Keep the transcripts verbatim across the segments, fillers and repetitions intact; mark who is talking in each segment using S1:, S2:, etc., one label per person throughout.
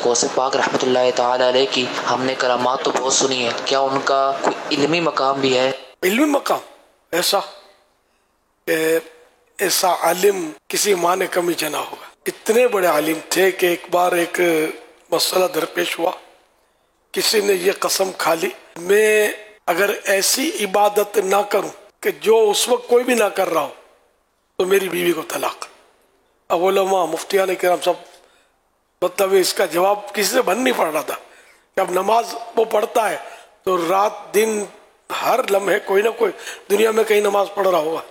S1: غوث پاک رحمۃ اللہ تعالی علیہ کی ہم نے کرامات تو بہت سنی ہے، کیا ان کا کوئی علمی مقام بھی ہے؟
S2: علمی مقام ایسا کہ ایسا عالم کسی ماں نے کمی جنا ہوگا. اتنے بڑے عالم تھے کہ ایک بار ایک مسئلہ درپیش ہوا، کسی نے یہ قسم کھا لی میں اگر ایسی عبادت نہ کروں کہ جو اس وقت کوئی بھی نہ کر رہا ہو تو میری بیوی کو طلاق. اب علماء مفتیان کرام سب مطلب اس کا جواب کسی سے بن نہیں پڑ رہا تھا کہ اب نماز وہ پڑھتا ہے تو رات دن ہر لمحے کوئی نہ کوئی دنیا میں کہیں نماز پڑھ رہا ہوگا.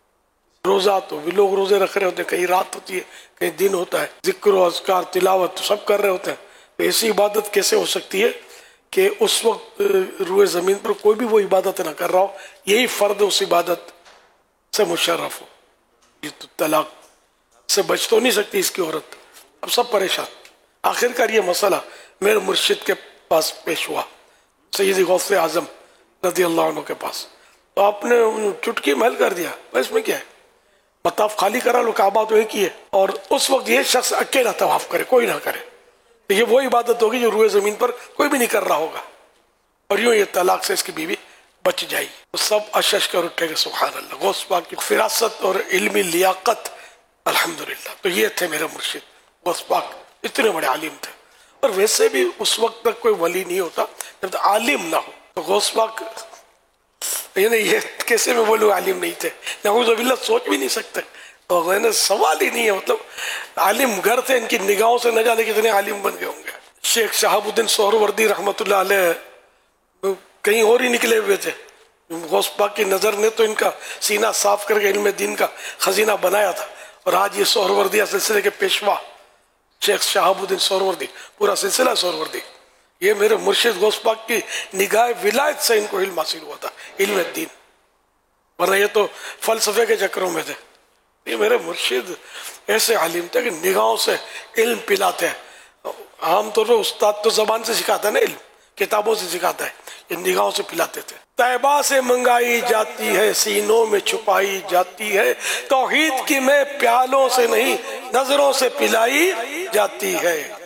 S2: روزہ تو بھی لوگ روزے رکھ رہے ہوتے ہیں، کہیں رات ہوتی ہے کہیں دن ہوتا ہے، ذکر و اذکار تلاوت سب کر رہے ہوتے ہیں. تو ایسی عبادت کیسے ہو سکتی ہے کہ اس وقت روئے زمین پر کوئی بھی وہ عبادت نہ کر رہا ہو، یہی فرد اس عبادت سے مشرف ہو. یہ تو طلاق سے بچ تو نہیں سکتی اس کی عورت. اب سب پریشان. آخر کار یہ مسئلہ میرے مرشد کے پاس پیش ہوا، سیدی غوث اعظم رضی اللہ عنہ کے پاس. تو آپ نے چٹکی محل کر دیا، اس میں کیا ہے، مطاف خالی کرا لو، کعبہ تو ایک ہی ہے، اور اس وقت یہ شخص اکیلا طواف کرے، کوئی نہ کرے. تو یہ وہ عبادت ہوگی جو روئے زمین پر کوئی بھی نہیں کر رہا ہوگا، اور یوں یہ طلاق سے اس کی بیوی بچ جائے گی. تو سب اشش کر اٹھے گے سبحان اللہ. غوث پاک کی فراست اور علمی لیاقت الحمدللہ. تو یہ تھے میرے مرشد غوث پاک، اتنے بڑے عالم تھے. اور ویسے بھی اس وقت تک کوئی ولی نہیں ہوتا جب تک عالم نہ ہو. تو غوث پاک یعنی یہ کیسے میں بولوں عالم نہیں تھے، نعوذ باللہ سوچ بھی نہیں سکتے. تو میں نے سوال ہی نہیں ہے، مطلب عالم گھر تھے، ان کی نگاہوں سے نہ جانے کتنے عالم بن گئے ہوں گے. شیخ شہاب الدین سہروردی رحمۃ اللہ علیہ کہیں اور ہی نکلے ہوئے تھے. غوث پاک کی نظر نے تو ان کا سینہ صاف کر کے علم دین کا خزینہ بنایا تھا. اور آج یہ سہروردیہ سلسلے کے پیشوا شیخ شہاب الدین سہروردی، پورا سلسلہ سہروردی، یہ میرے مرشد غوث پاک کی نگاہ ولایت سے ان کو علم حاصل ہوا تھا، علم دین. ورنہ یہ تو فلسفے کے چکروں میں تھے. یہ میرے مرشد ایسے عالم تھے کہ نگاہوں سے علم پلاتے ہیں. عام طور پر استاد تو زبان سے سکھاتا ہے نا، علم کتابوں سے سکھاتا ہے، یہ نگاہوں سے پلاتے تھے. طیبہ سے منگائی جاتی ہے، سینوں میں چھپائی جاتی ہے، توحید کی میں پیالوں سے نہیں نظروں سے پلائی جاتی ہے.